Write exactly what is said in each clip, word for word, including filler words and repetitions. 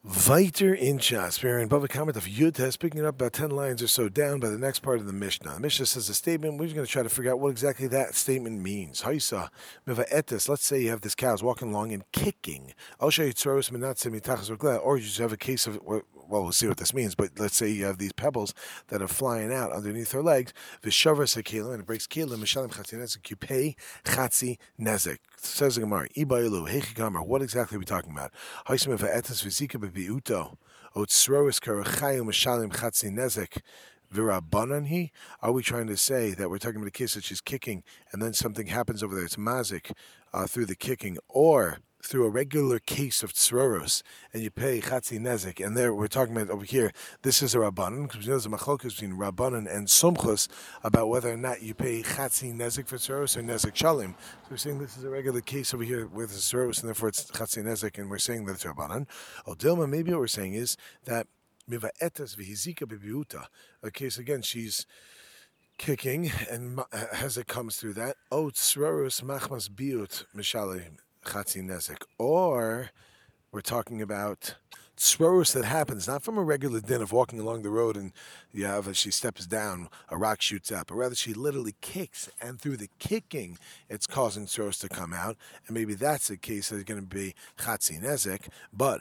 Weiter in Shas, we're in Bava Comment of Yud Tes, picking it up about ten lines or so down by the next part of the Mishnah. The Mishnah says a statement. We're just going to try to figure out what exactly that statement means. Haisa, Miva Etes, let's say you have this cow is walking along and kicking. Or you just have a case of, well, we'll see what this means, but let's say you have these pebbles that are flying out underneath her legs. Vishavas Hakila, and it breaks Kila, Mishalim Chatzi Nezek, you pay Chatzi Nezek. Says the Gemara, Ibailu, Hechigamar, what exactly are we talking about? Haisa Miva Etes, Vizika Biuto, Otsrois Karachayu Mishalim Chatzi Nezek. Virabananhi? Are we trying to say that we're talking about a case that she's kicking and then something happens over there? It's mazik uh, through the kicking, or through a regular case of tzroros, and you pay chatzi nezek. And there we're talking about over here. This is a rabbanon because we know there's a machlokes between rabbanon and sumchus about whether or not you pay chatzi nezek for tzroros or nezek shalim. So we're saying this is a regular case over here with the tzroros, and therefore it's chatzi nezek, and we're saying that it's rabbanon. O dilma, maybe what we're saying is that miva etas v'hizika bebiuta. A case again, she's kicking, and as it comes through that, oh tzroros machmas biut mishalim chatzi nezek, or we're talking about tzroros that happens not from a regular din of walking along the road and you have as she steps down a rock shoots out, but rather she literally kicks, and through the kicking it's causing tzroros to come out, and maybe that's the case that is going to be chatzi nezek. But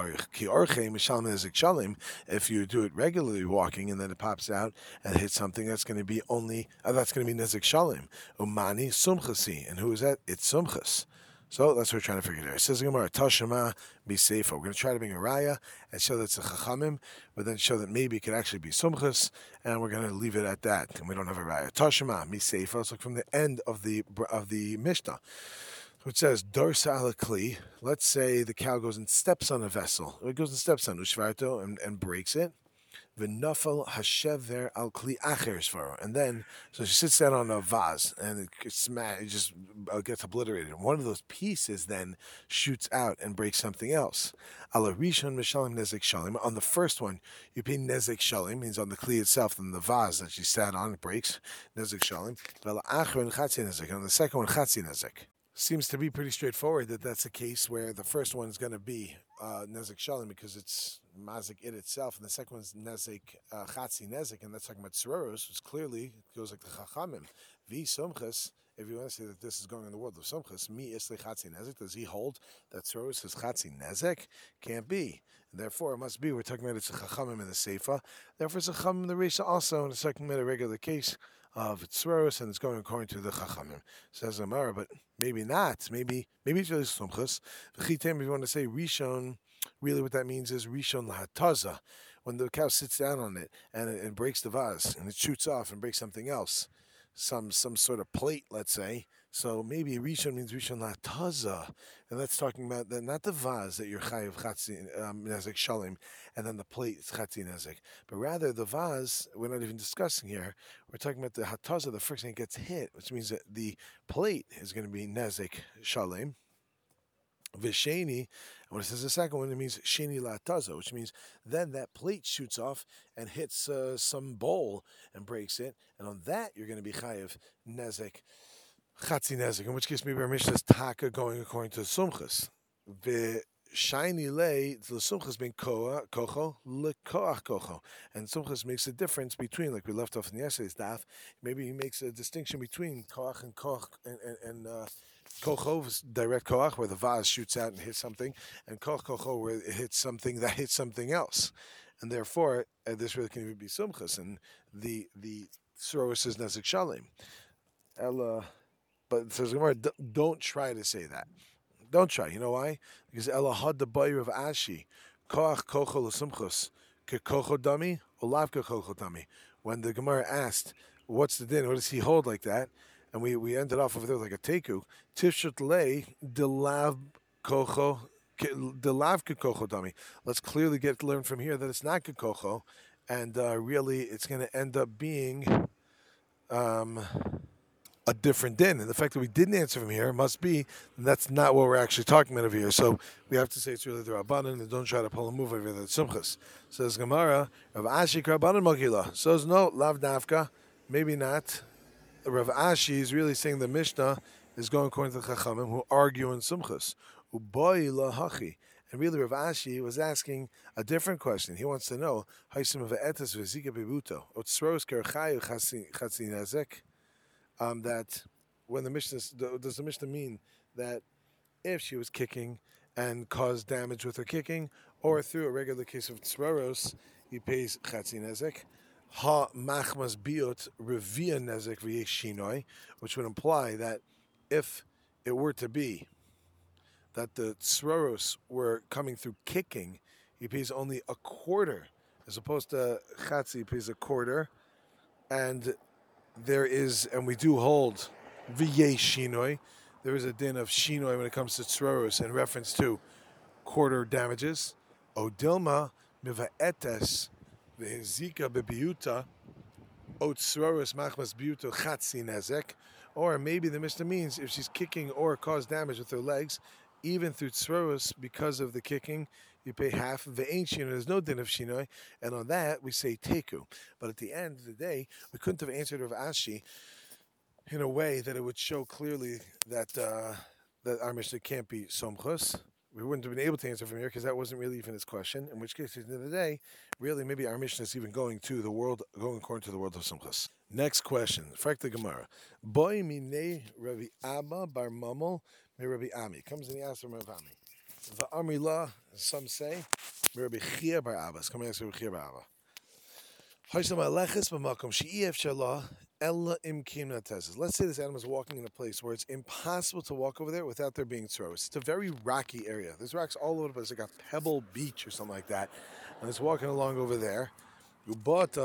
if you do it regularly walking and then it pops out and hits something, that's going to be only uh, that's going to be nezek shalim umani sumchasi, and who is that? It's sumchas. So that's what we're trying to figure out. It says Gemara, Tashema, be safe. We're going to try to bring a raya and show that it's a chachamim, but then show that maybe it could actually be sumchus, and we're going to leave it at that. And we don't have a raya. Tashema, be safe. Let's look from the end of the of the Mishnah, which says Dorsa ala kli. Let's say the cow goes and steps on a vessel. It goes and steps on ushvarto and, and breaks it. V'nafal hashever al kli acher shvaro, and then so she sits down on a vase and it, gets, it just uh, gets obliterated. And one of those pieces then shoots out and breaks something else. Ala rishon mishalim nezek shalim. On the first one, you pay nezek shalim, means on the kli itself, then the vase that she sat on it breaks nezek shalim. V'ala acher and chatzi nezek, and on the second one chatzi nezek. Seems to be pretty straightforward that that's a case where the first one's going to be uh, nezek shalim because it's mazik it itself, and the second one's nezek uh, chatzi nezek, and that's talking about tzroros, which clearly goes like the chachamim. Vi sumchas. If you want to say that this is going in the world of sumchas, mi isli chatzi nezek. Does he hold that tzroros is chatzi nezek? Can't be. And therefore, it must be. We're talking about it's a chachamim in the seifa. Therefore, it's a chachamim in the reisha also, and it's talking about a regular case of tzroros, and it's going according to the chachamim. Says Amara, but maybe not. Maybe maybe it's really sumchas. V'chitem, if you want to say rishon, really what that means is rishon lahataza, when the cow sits down on it and it, it breaks the vase and it shoots off and breaks something else, some some sort of plate, let's say. So maybe rishon means rishon lahataza, and that's talking about the, not the vase that you're chayiv chatzi um, nezek shalim, and then the plate is chatzi nezek, but rather the vase we're not even discussing here. We're talking about the hataza, the first thing that gets hit, which means that the plate is going to be nezek shalim. Visheni, and when it says the second one, it means sheni lataza, which means then that plate shoots off and hits uh, some bowl and breaks it, and on that you're going to be chayiv nezek, chatzi nezek. In which case, maybe our Mishnah is taka going according to the sumchas. Shiny lay the sumchas being kocho lekoach kocho, and sumchas makes a difference between, like we left off in yesterday's daf. Maybe he makes a distinction between koach and koch and and, and uh, kocho is direct koach where the vase shoots out and hits something, and koch kocho where it hits something that hits something else, and therefore uh, this really can even be sumchas, and the the tzroros is nezek shalim. Ella, but it says don't try to say that. Don't try. You know why? Because Elahad the Bayer of Ashi, Koach Kocho L'Sumchus, Kekocho Dami, Olav Kekocho Dami. When the Gemara asked, what's the din? What does he hold like that? And we, we ended off over there like a teku. Tishut Le, Delav Kocho, Delav Kekocho Dami. Let's clearly get learn from here that it's not Kekocho, and uh, really it's going to end up being Um, a different din, and the fact that we didn't answer from here must be that's not what we're actually talking about over here. So we have to say it's really the Rabbanan, and don't try to pull a move over there. Sumchas says Gemara, Rav Ashi Rabbanan Magila says no, lav nafka, maybe not. Rav Ashi is really saying the Mishnah is going according to the Chachamim who argue in Sumchas. Uboy lahachi, And really, Rav Ashi was asking a different question. He wants to know, um, that when the Mishnah, does the Mishnah mean that if she was kicking and caused damage with her kicking, or through a regular case of tzroros, he pays chatzi nezek? Ha machmas biot revia nezek v'yeshinoi, which would imply that if it were to be that the tzroros were coming through kicking, he pays only a quarter, as opposed to chatzi, he pays a quarter, and there is, and we do hold v'yeh shinoi, there is a din of shinoi when it comes to tzroros in reference to quarter damages. Odilma miva'etes v'hezika bebiuta o tzroros machmas biuto chatzi nezek, or maybe the Mishnah means if she's kicking or caused damage with her legs, even through tzroros, because of the kicking, you pay half of the ancient. There's no din of shinoi, and on that we say teku. But at the end of the day, we couldn't have answered Rav Ashi in a way that it would show clearly that uh, that our Mishnah can't be somchus. We wouldn't have been able to answer from here because that wasn't really even his question. In which case, at the end of the day, really, maybe our Mishnah is even going to the world, going according to the world of somchus. Next question, Frak the Gemara. Boy mine Rabbi Abba bar Mamel me Rabbi Ami. Comes in the answer from Rabbi Ami. The Amri law, some say, Rabbi Chia bar Abba. It's coming to Rabbi Chia bar Abba. Let's say this animal is walking in a place where it's impossible to walk over there without there being tzroros. It's a very rocky area. There's rocks all over the place, like a pebble beach or something like that. And it's walking along over there. And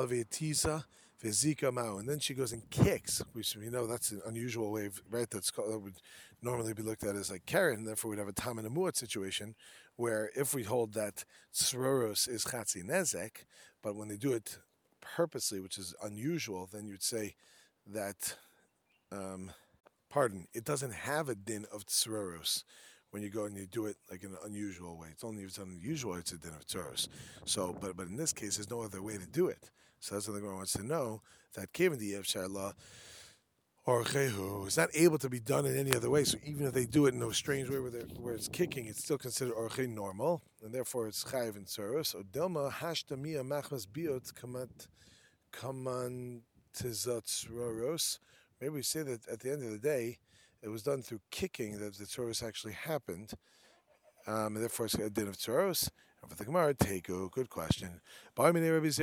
then she goes and kicks, which we know that's an unusual way, of, right? That's called, that would normally be looked at as like Karen. Therefore, we'd have a tam and a muat situation where if we hold that tzroros is chatzi nezek, but when they do it purposely, which is unusual, then you'd say that, um, pardon, it doesn't have a din of tzroros when you go and you do it like in an unusual way. It's only if it's unusual, it's a din of tzroros. So, but but in this case, there's no other way to do it. So that's what the Gemara wants to know, that Kevin the Yev Sharla or Chehu is not able to be done in any other way. So even if they do it in a strange way where, where it's kicking, it's still considered Orche normal, and therefore it's Chayiv and Tzuros. So Delma Hashtamia Machmas Biot Kamat Kaman Tizatzroros. Maybe we say that at the end of the day, it was done through kicking that the Tzuros actually happened. Um, and therefore it's a din of Tzuros. And for the Gemara, Teku, good question. Coming to Rabbi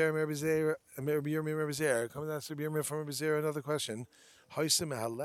Yirmiyah from Rabbi Zera, another question. Let's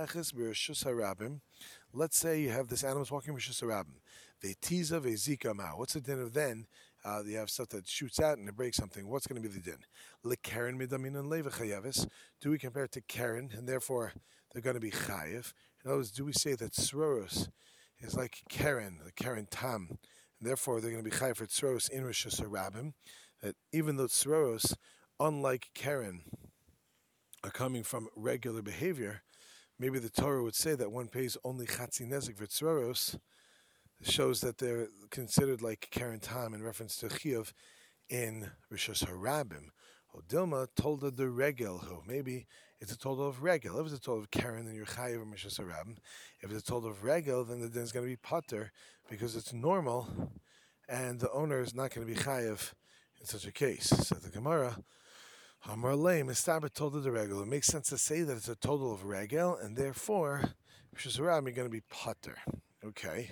say you have this animal's walking Rishus Harabim. Ve'tiza ve'zika ma. What's the din of then? Uh, you have stuff that shoots out and it breaks something. What's going to be the din? Lekaren midamin and leva chayavis. Do we compare it to Karen and therefore they're going to be chayiv? In other words, do we say that Sroros is like Karen, the Karen tam, and therefore they're going to be chayiv for Sroros in Rishus Harabim? That even though Sroros, unlike Karen, are coming from regular behavior, maybe the Torah would say that one pays only chatzi nezek for tzroros. It shows that they're considered like Karen Tam in reference to Chiyuv in Rishus Harabim. Odilma told her the regel who maybe it's a total of regel. If it's a total of Karen, then you're chayiv in Rishus Harabim. If it's a total of regel, then the din is going to be pater because it's normal, and the owner is not going to be chayiv in such a case. So the Gemara. Amar Leim Estabit told the regel. It makes sense to say that it's a total of regel, and therefore, Rishus Harabim, you're going to be pater. Okay.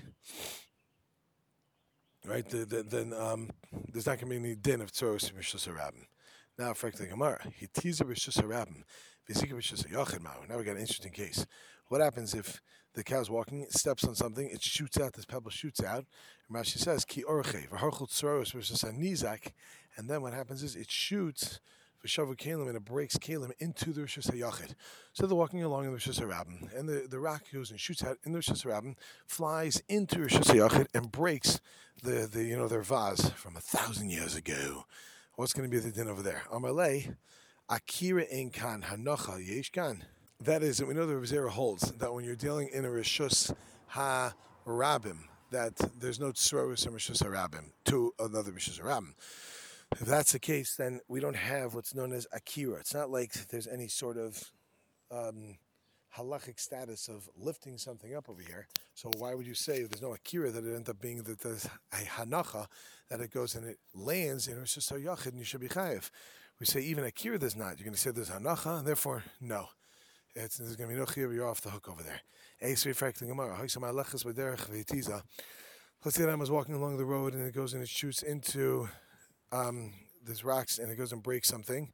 Right? The, the, then um, there's not going to be any din of tzoros in Rishus Harabim. Now, for the Gemara, he teases Rishus Harabim. Now we got an interesting case. What happens if the cow's walking, it steps on something, it shoots out, this pebble shoots out, and Rashi says, Ki orche, v'harchul tzoros versus anizak, and then what happens is it shoots v'shavu kalim, and it breaks kalim into the Rishus HaYachid. So they're walking along in the Rishus Harabim, and the, the rock goes and shoots out in the Rishus Harabim, flies into Rishus HaYachid, and breaks the, the you know their vase from a thousand years ago. What's going to be the din over there? Amalei, Akira ein kan hanocha yesh kan. That is, and we know the Rav Zera holds that when you're dealing in a Rishus HaRabim, that there's no tzroros in Rishus HaRabim to another Rishus HaRabim. If that's the case, then we don't have what's known as akira. It's not like there's any sort of um, halachic status of lifting something up over here. So why would you say there's no akira that it ends up being that there's a hanacha that it goes and it lands in Rosh Hashanah and you should be chayiv? We say even akira there's not. You're going to say there's hanacha, and therefore no. It's, there's going to be no chiyuv. You're off the hook over there. Let's say I was walking along the road and it goes and it shoots into um, there's rocks and it goes and breaks something.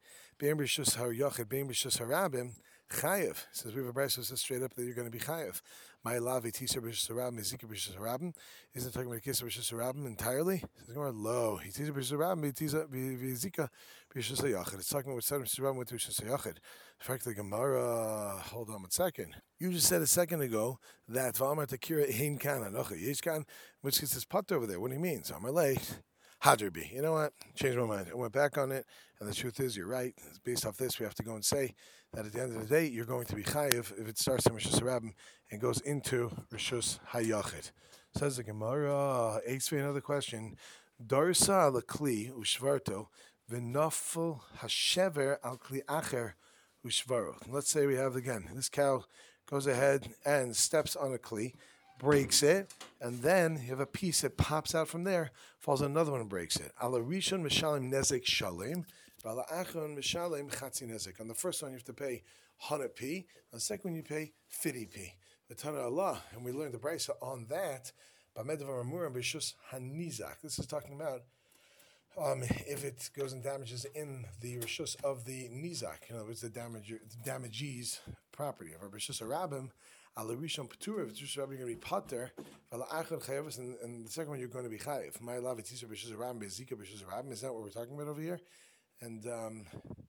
Chayev says we have a brayso that says straight up that you're going to be chayev. My love itisa b'shus harabim, mezika b'shus harabim. Isn't talking about kisa b'shus harabim entirely? Says more low. Itisa b'shus harabim, itisa b'zika b'shus hayachid. It's talking about what said b'shus harabim with b'shus hayachid. In fact, the Gemara. Hold on one second. You just said a second ago that v'amar takira hein kan anocha yishkan, which is this putter over there. What do you mean? So I'm late. Hadribi. You know what? Changed my mind. I went back on it, and the truth is, you're right. Based off this, we have to go and say that at the end of the day, you're going to be chayiv if it starts in Rishus Harabim and goes into Rishus Hayachid. Says the Gemara. Ace another question. Darsa lekli ushvarto v'nafel hashever al kli acher ushvaro. Let's say we have again. This cow goes ahead and steps on a kli, breaks it, and then you have a piece that pops out from there, falls on another one and breaks it. Ala rishon mishalim nezek shalim, ala achon mishalim chatzi nezek. On the first one you have to pay one hundred p. On the second one you pay fifty p. The Tana Allah, and we learned the brayso on that. B'medavar amurim b'shus hanizak. This is talking about um, if it goes and damages in the rishus of the nizak. In other words, the damage, the damagee's property of a rishus harabim. Ala rishon patur, if it's rishus harabim, you're going to be pater. Ala achon chayavus, and the second one you're going to be chayiv. My love, it's rishus harabim, bezika rishus harabim. Is that what we're talking about over here? And um,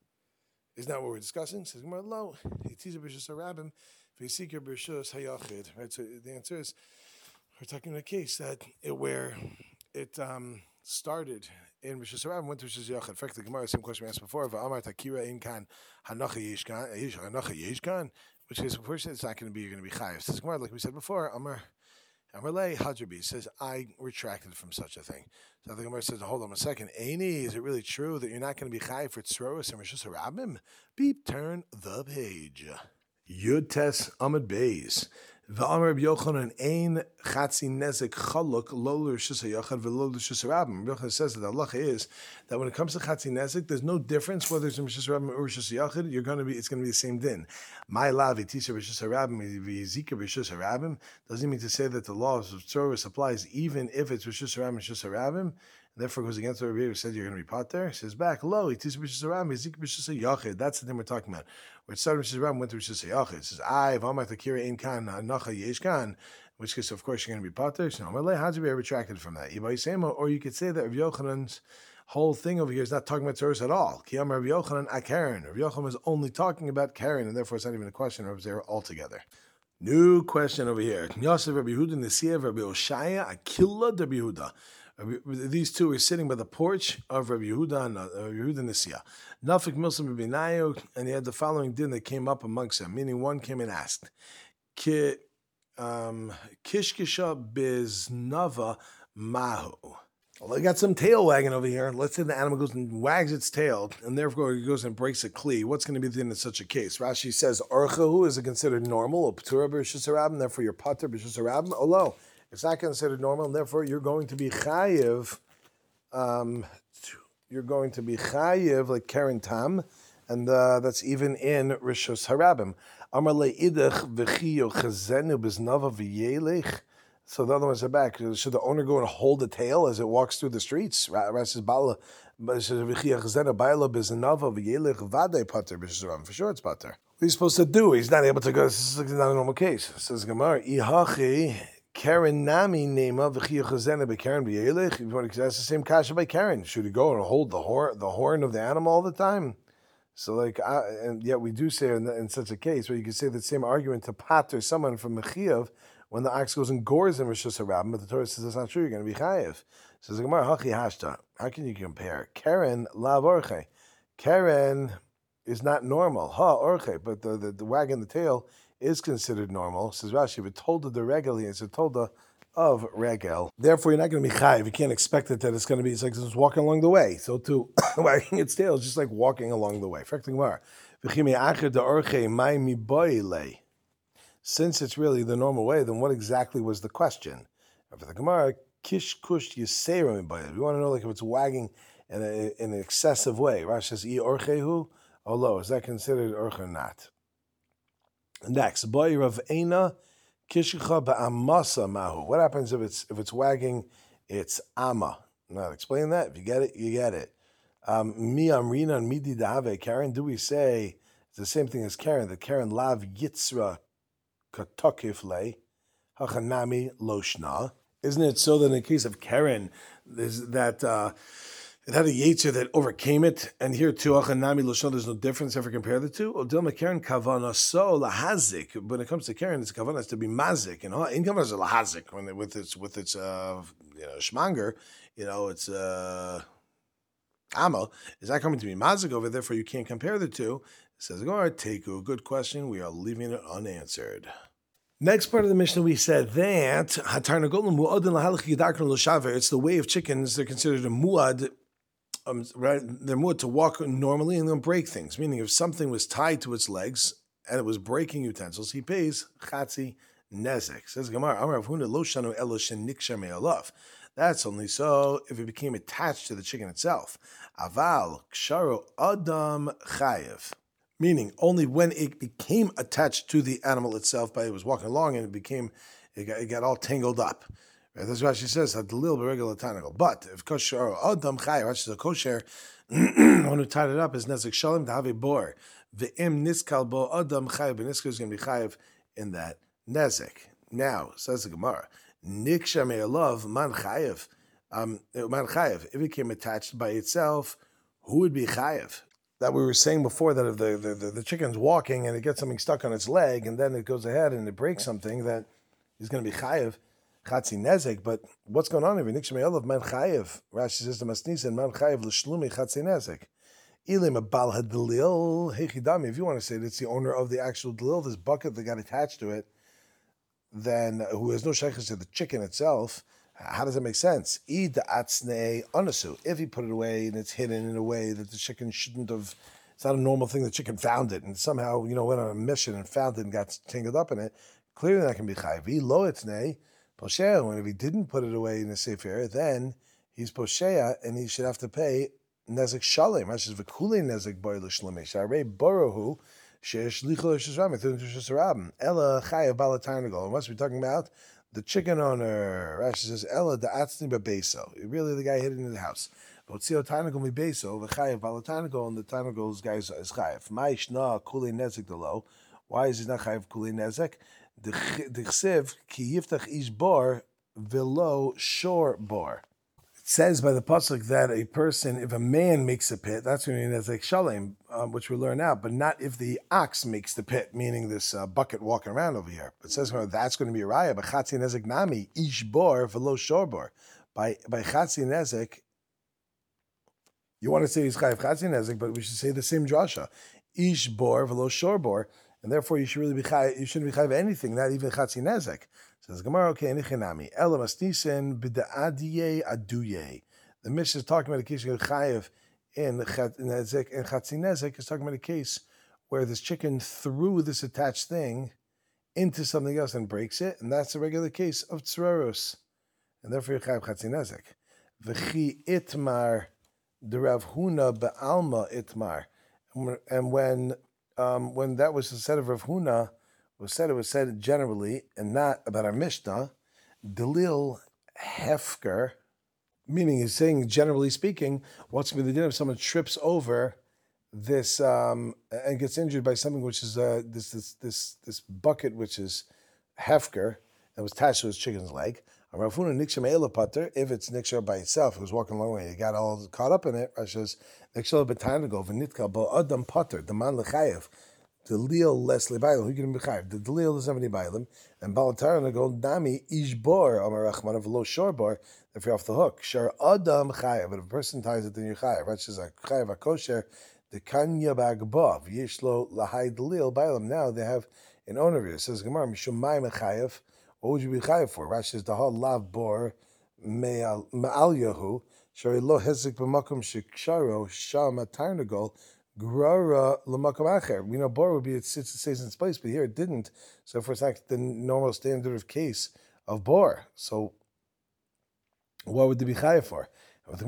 is that what we're discussing? Says Gemara, lo, it's rishus harabim, bezika rishus hayachid. Right. So the answer is we're talking about a case that it, where it um, started in Rishus Harabim, went to Rishus Hayachid. In fact, the Gemara, same question we asked before, V'amar takira in kan hanacha yishkan, hanacha yishkan, which is, first it's not going to be, you're going to be chayiv. Says Gemara, like we said before, Amar, Amar lei hadrabi, says, I retracted from such a thing. So the Gemara says, hold on a second, Eini, is it really true that you're not going to be chayiv for tzroros and Rishus Harabim? Beep, turn the page. Yud Tes Amud Beis. V'amar Rabbi Yochanan ein chatzi nezek chaluk lo l'rishus hayachid v'lo l'rishus harabim. Rabbi Yochanan says that the halacha is that when it comes to chatzi nezek, there's no difference whether it's in rishus harabim or rishus hayachid. You're going to be, it's going to be the same din. My lav itisa rishus harabim v'yizika rishus harabim doesn't mean to say that the law of tzorus applies even if it's rishus harabim rishus harabim. Therefore, goes against what Rabbi Yehuda said you're going to be pater. He says back, lo, it is Rishus Harabim, Ezik Rishus Hayachid. That's the thing we're talking about. Where it started Rishus Harabim, went to Rishus Hayachid. It says, I, V'amar Takira Ein Kan, Hanacha Yesh Kan, in which case, of course, you're going to be pater. So, Amalei, how to be retracted from that? Or you could say that Rabbi Yochanan's whole thing over here is not talking about Tzoros at all. Ki Amar Rabbi Yochanan a Karen. Rabbi Yochanan is only talking about Karen, and therefore it's not even a question of Zera altogether. New question over here. Yosef Rabbi Yehuda, Nesiyah, Rabbi Oshaya, Akilla, Rabbi Yehuda. These two were sitting by the porch of Rabbi Yehuda and uh, Rabbi Yehuda Nesiyah. Nafik Milsim Rabbi Nayo, and he had the following din that came up amongst them, meaning one came and asked, Ki, um, Kishkisha biznava mahu. Well, I got some tail wagging over here. Let's say the animal goes and wags its tail, and therefore it goes and breaks a kli. What's going to be the din in such a case? Rashi says, Orchahu, is it considered normal? Or P'tura b'Rishus Harabim, therefore you're pater b'Rishus Harabim? Oh, no. It's not considered normal, and therefore you're going to be chayiv. Um, you're going to be chayiv like Karen Tam, and uh, that's even in Rishus Harabim. Amar le'idach v'chiyo chazenu b'znava v'yelech. So the other ones are back. Should the owner go and hold the tail as it walks through the streets? For sure it's pater. What are you supposed to do? He's not able to go. This is not a normal case. Says Gemara, Ihachi Karen Nami Nema v'chiyo chazena b'Karen v'yelech. That's the same kasha by Karen. Should he go and hold the horn, the horn of the animal all the time? So, like, uh, and yet we do say in, in such a case where you can say the same argument to pater someone from mechiyav when the ox goes and gores in Rishus Harabim, but the Torah says that's not true. You're going to be chayiv. Says the Gemara, Hachi Hashta. How can you compare? Karen lav orche. Karen is not normal. Ha orche, but the, the, the wagging the tail is considered normal. Says Rashi, but told the regel, it's a tolda of regel. Therefore, you're not going to be chayiv. You can't expect it that it's going to be. It's like it's walking along the way. So to wagging its tail is just like walking along the way. Fact Gemara, v'chimi acher da orche mai mi boile. since it's really the normal way, then what exactly was the question? And for the Gemara, kish kush yisera mibayad. We want to know like if it's wagging in, a, in an excessive way. Rashi says, I orchehu, or lo, is that considered orche or not? Next, boy Rav Eina kishicha ba'amasa mahu. What happens if it's if it's wagging? It's ama. Now explain that. If you get it, you get it. Um, Mi amrina and midi dahave Karen. Do we say it's the same thing as Karen? That Karen lav yitzra katokif le hachanami loshna. Isn't it so that in the case of Karen, there's that uh, it had a yetzer that overcame it, and here too hachanami loshna. There's no difference if we compare the two. Odilma Karen kavana so lahazik. When it comes to Karen, it's kavana to be mazik, and in kavana is lahazik when it, with its with its uh, you know shmanger, you know it's. Uh, Amma is that coming to be mazik over? Therefore, you can't compare the two. It says, "All right, Teku, good question. We are leaving it unanswered." Next part of the Mishnah, we said that it's the way of chickens. They're considered a muad. Um, right? They're muad to walk normally and then break things. Meaning, if something was tied to its legs and it was breaking utensils, he pays chatzi nezek. Says Gemara, Amar Rav Huna lo shanu elo shenikshar me'alav. That's only so if it became attached to the chicken itself. Aval ksharo adam chayev. Meaning only when it became attached to the animal itself, by it was walking along and it became, it got, it got all tangled up. Right? That's why she says, Hadlil b'regel tanagal. But if ksharo adam chayev, which is a kosher, the one who tied it up is nezik shalim to have a bor. Ve'im niskal bo adam chayev, and niskal is going to be chayev in that nezik. Now, says the Gemara, Niksha me'alav man chayev. Um, man chayev. If it became attached by itself, who would be chayev? That we were saying before that if the, the, the, the chicken's walking and it gets something stuck on its leg and then it goes ahead and it breaks something, that he's going to be chayev, chatzi nezek. But what's going on here? Niksha me'alav man chayev. Rashi says to Masnisen, man chayev l'shlumi chatzi nezek. Ilim a bal hadlil hechidami. If you want to say that it's the owner of the actual dalil, this bucket that got attached to it, then who has no shaykhs to the chicken itself, how does that make sense? If he put it away and it's hidden in a way that the chicken shouldn't have, it's not a normal thing, the chicken found it and somehow, you know, went on a mission and found it and got tangled up in it, clearly that can be chayiv. Lo itznei, posheya, when if he didn't put it away in a safe area, then he's posheya and he should have to pay nezek shalem. That's just v'kulei nezek boy l'shlemi. Sharei borohu, Ella chayav balatarnagol. And what's we talking about? The chicken owner. Rashi says Ella da'atzni bebeso. Really, the guy hid it in the house. Votzio tarnagol mi beso v'chayav balatarnagol, and the tarnagol's guy is chayav. Ma'ishna kulei nezek delo. Why is he not chayav kulei nezek? D'chsev ki yiftach ish bar velo shor bar. It says by the pasuk that a person, if a man makes a pit, that's when he has like shalem, um, which we learn out, but not if the ox makes the pit, meaning this uh, bucket walking around over here. It says well, that's going to be a raya. But chatzi nezek nami ish bor velo shor bar. By by chatzi nezek, you want to say he's chayav chatzi nezek, but we should say the same drasha, ish bor velo shor bar, and therefore you should really be chayav, you shouldn't be chayav anything, not even chatzi nezek. Says Gemara, okay, nichinami. Elamas nisen b'da'adiye aduye. The Mishnah is talking about a case of chayev in nezek and chatzi nezek is talking about a case where this chicken threw this attached thing into something else and breaks it, and that's a regular case of tzereros, and therefore you chayev chatzi nezek. V'chi itmar the Rav Huna be'alma itmar, and when um, when that was said of Rav Huna. Was said it was said generally and not about our Mishnah. Delil hefker, meaning he's saying generally speaking, what's going to be the din if someone trips over this um, and gets injured by something which is uh, this this this this bucket which is hefker that was attached to his chicken's leg. If it's nikshar by itself, it was walking along the way, he got all caught up in it. Rashi says nikshar b'tanagol v'nitka bo adam pater the man lechayev. The Delil less lebailim. Who can be chayiv? The Delil is seventy bailim, and Balatar go nami ishbor amar rachman of lo shorbar. If you're off the hook, shar adam chayiv. But if a person ties it, then you're chayiv. Right? She's like chayiv akosher. The kanya bagbav yishlo lahai Delil bailim. Now they have an owner here. It says Gemara mishum mayim chayiv. What would you be chayiv for? Rashi says the hal lav bor me'al yahu shari lo hezek b'makom sheksharo sham atarnagol. Grara l'makom acher. We know bor would be it sits it stays in its place, but here it didn't. So for it's like the normal standard of case of bor. So what would the be chayav for? It's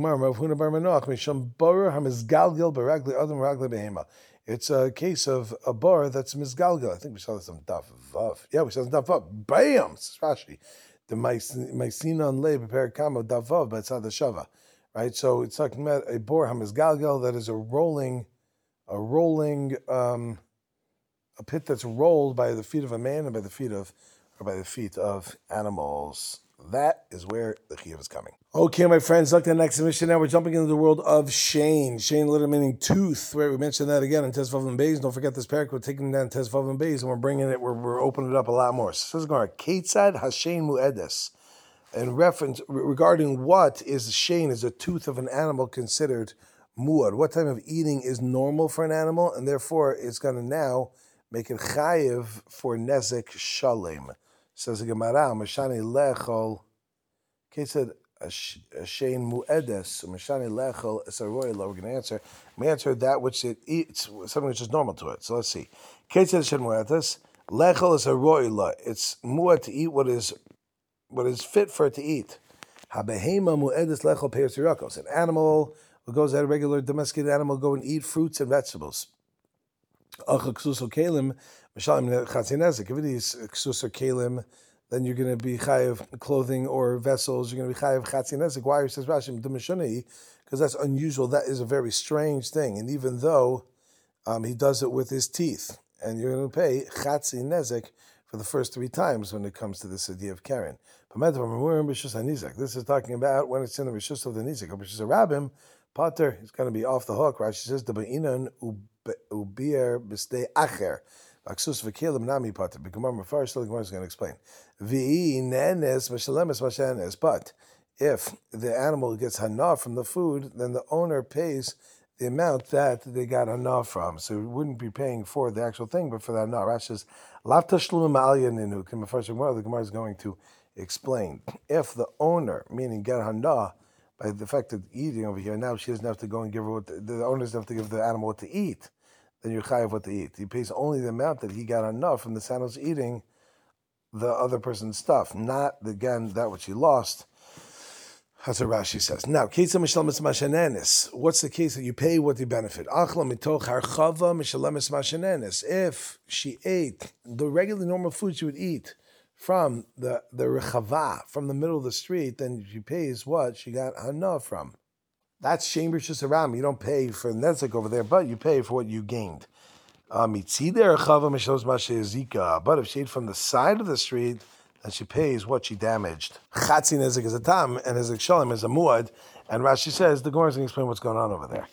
a case of a bar that's mizgalgal. I think we saw this on Daf Vav. Yeah, we saw this on Daf Vav. Bam! This is Rashi. The Maisinon Le prepared kamo Daf Vav, but it's not the Shava. Right? So it's talking about a bar hamizgalgal that is a rolling, a rolling, um, a pit that's rolled by the feet of a man and by the feet of, or by the feet of animals. That is where the chiyuv is coming. Okay, my friends, look at the next mission. Now we're jumping into the world of Shane. Shane literally meaning tooth, right? We mentioned that again in Tezvav and Beis. Don't forget this parak. We're taking down Tezvav and Beis, and we're bringing it, we're, we're opening it up a lot more. So this is going to Ketzad Hashem Mu'edes. In reference, regarding what is Shane, is a tooth of an animal considered muad. What type of eating is normal for an animal, and therefore it's going to now make it chayiv for nezek shalem. Says the Gemara, Mashani lechol, Ketzad Hashem mu'edes, Mashani lechol esaroyla. We're going to answer. We answer that which it eats, something which is normal to it. So let's see. Ketzad Hashem mu'edes, lechol esaroyla. It's muad to eat what is what is fit for it to eat. Habehema mu'edes lechol pears tirakos. An animal who goes out, a regular domesticated animal, go and eat fruits and vegetables. Acha ksus kelim. If it is ksus or kalim, then you're going to be chayav clothing or vessels. You're going to be chayav chatzinezik. Why? Says Rashi, because that's unusual. That is a very strange thing. And even though um, he does it with his teeth, and you're going to pay chatzinezik for the first three times when it comes to this idea of Karen. This is talking about when it's in the rishus of the nizik. Which is a rabbim, Potter is going to be off the hook. Rashi says the ba'inan ubier b'stei acher. Aksus v'kelim nami pater. B'gemar mefarish, so the Gemara is going to explain. V'i nenes m'shalemes m'shenes. But if the animal gets hana from the food, then the owner pays the amount that they got hana from. So we wouldn't be paying for the actual thing, but for the hana. Rashi says lav tashlum ma'alya ninu. The Gemara is going to explain. If the owner, meaning get hana, by the fact of eating over here, now she doesn't have to go and give her what the, the owner doesn't have to give the animal what to eat. Then you're chayav what to eat. He pays only the amount that he got enough from the animal's eating the other person's stuff, not again that which he lost. That's what Rashi says. Now, what's the case that you pay what you benefit? If she ate the regular normal food she would eat from the the rechava, from the middle of the street, then she pays what she got hana from. That's Shein Rishus Haram. You don't pay for Nezik over there, but you pay for what you gained. But if she ate from the side of the street, then she pays what she damaged. Chatzi Nezik is a tam, and Nezik Shalom is a muad. And Rashi says, the Gemara is going to explain what's going on over there.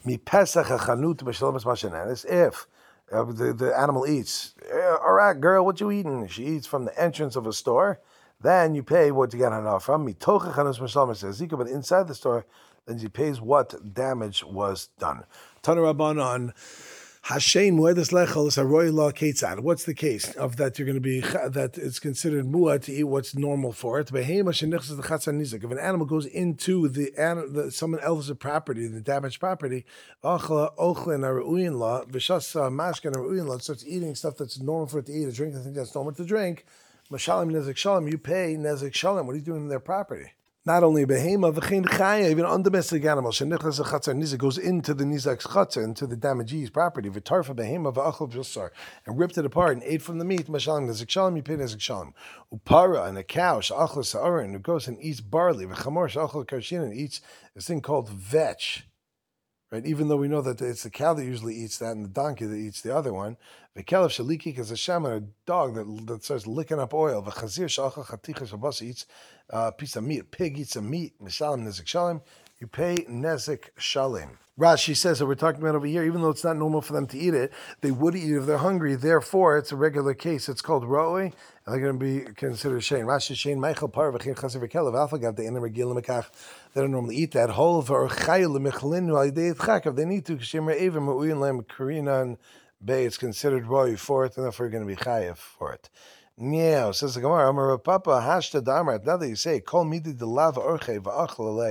If uh, the, the animal eats, all right, girl, what you eating? She eats from the entrance of a store, then you pay what you got enough from. But inside the store, then she pays what damage was done. Tana Rabbanan, Hashem muedes lechol is a royal law ketzad. What's the case of that? You're going to be that it's considered muad to eat what's normal for it. If an animal goes into the, the someone else's property, the damaged property, ochla ochlin aruin law v'shasa mashkan aruin law, starts eating stuff that's normal for it to eat, a drink I think that's normal to drink. Mashalim nezik shalom, you pay nezik shalom. What are you doing in their property? Not only behema, v'chein chaya, even undomestic animals. Shenichlas chatzar nizak goes into the nizak's chatzar, into the damagee's property. V'tarfa behema v'achol b'sar, and ripped it apart and ate from the meat. Mashalim nezik shalom, you pay nezik shalom. Upara, and a cow shachol sa'arin, who goes and eats barley. V'chamor shachol karshin, and eats this thing called vetch. Right, even though we know that it's the cow that usually eats that and the donkey that eats the other one. The caliph shaliki is a shaman, a dog that, that starts licking up oil. The chazir shachach chaticha shabas eats a piece of meat. A pig eats some meat. Mishalim nezik shalim. You pay nezik shalim. Rashi says that we're talking about over here, even though it's not normal for them to eat it, they would eat it if they're hungry. Therefore, it's a regular case. It's called ro'oi, and they're going to be considered shein. Rashi shein meichel par v'chein chaser v'kelev alfagav the ena regil mekach. They don't normally eat that. Hol v'orchayil lemichlinu al-yidei etchakav. They need to k'shem re'evim ma'uyin lem karinan bay. It's considered ro'oi for it, and therefore you're going to be chayav for it. Yeah, says the Gemara, Amar Papa, Hashta Damar. Now that you say, Kol midi de lava orche va'achlalei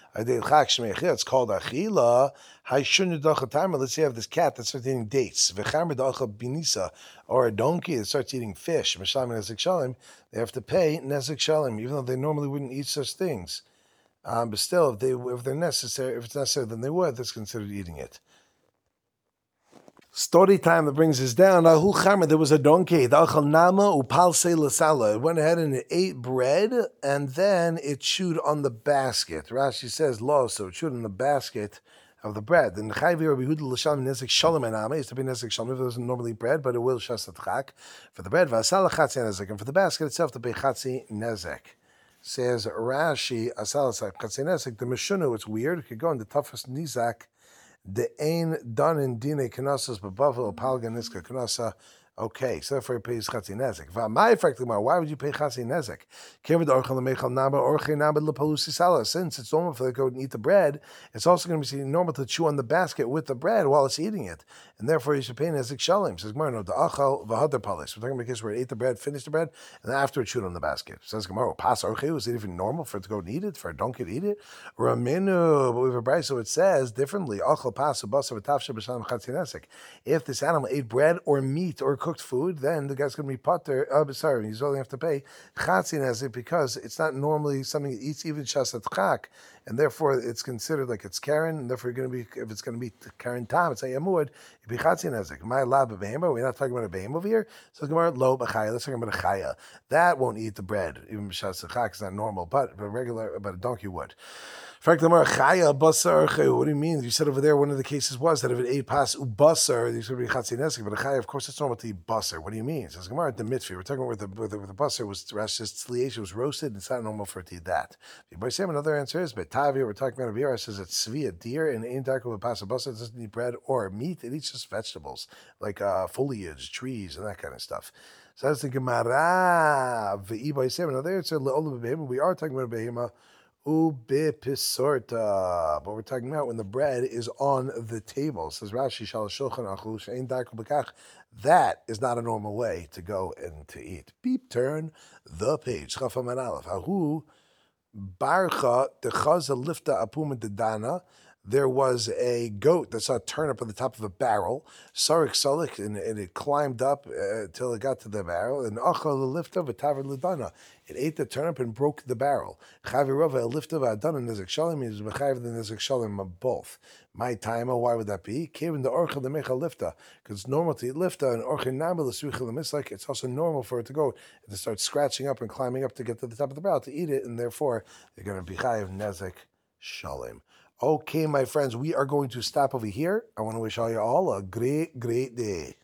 It's called achila. Let's say you have this cat that starts eating dates, or a donkey that starts eating fish. They have to pay nezek shalim, even though they normally wouldn't eat such things. Um, but still, if they if they're necessary, if it's necessary, then they would. That's considered eating it. Story time that brings us down. There was a donkey. It went ahead and it ate bread, and then it chewed on the basket. Rashi says, "Lo," so it chewed on the basket of the bread. And Chayvi Rabbi Yehuda l'shalom nezek shalom ename used to be nezek shalom. It doesn't normally bread, but it will shasat chak for the bread. V'asal chatzi nezek, and for the basket itself to pay chatzi nezek. Says Rashi, asal chatzi nezek. The Mishunu, it's weird. It could go in the toughest nizak. The ain done in dine kanasas b'bavil palga niska kanasa. Okay, so therefore he pays chatzi nezek. My effect, why would you pay chatzi nezek? Since it's normal for them to go and eat the bread, it's also going to be normal to chew on the basket with the bread while it's eating it, and therefore you should pay nezek shalim. Says Gemara, no, the achal v'hadar palis. We're talking about a case where it ate the bread, finished the bread, and then after it chewed on the basket. Says Gemara, pas orchei, was it even normal for it to go and eat it, for a donkey to eat it? Ramenu, but we have a brayso, so it says differently. Achal pas ubasa v'tafshe b'shalim chatzi nezek. If this animal ate bread or meat or cooked food, then the guy's going to be potter. Uh, sorry, he's only have to pay chatzi nezek because it's not normally something that eats even shasat chak, and therefore it's considered like it's karen, and therefore you're going to be, if it's going to be karen tam, it's a yamud, it'd be chatzi nezek. My lab of behema, we're not talking about a behema over here. So Gemara lo b'chaya. Let's talk about a chaya that won't eat the bread, even shasat chak is not normal, but a regular, but a donkey would. What do you mean? You said over there one of the cases was that if it ate pas ubasar, you should be chatzi nezek. But a chaya, of course, it's normal to eat basar. What do you mean? It says Gemara the mitfi. We're talking about where the where the, where the basar was tzliyesh was roasted. It's not normal for it to eat that. But another answer is betavi. We're talking about a beer. It says it's svi a deer and ain't dark with pas basar. It doesn't eat bread or meat. It eats just vegetables like uh, foliage, trees, and that kind of stuff. So that's the Gemara. Another answer. We are talking about a behema. Ube pisorta, but we're talking about when the bread is on the table. Says Rashi, that is not a normal way to go and to eat. Beep, turn the page. Ahu barcha dechaza lifta apuma dedana. There was a goat that saw a turnip on the top of a barrel. Sarik salik, and, and it climbed up until uh, it got to the barrel. And achal lifta v'taver l'dana. It ate the turnip and broke the barrel. Chavirova lifta v'adana nezek shalim is v'chayiv the nezek shalim of both. My time, why would that be? Kevin the orcha the mecha lifta, because it's normal to eat lifta and orcha nabel l'svicha l'mislek. It's also normal for it to go and to start scratching up and climbing up to get to the top of the barrel to eat it, and therefore they're going to be chayiv nezek shalim. Okay, my friends, we are going to stop over here. I want to wish all you all a great, great day.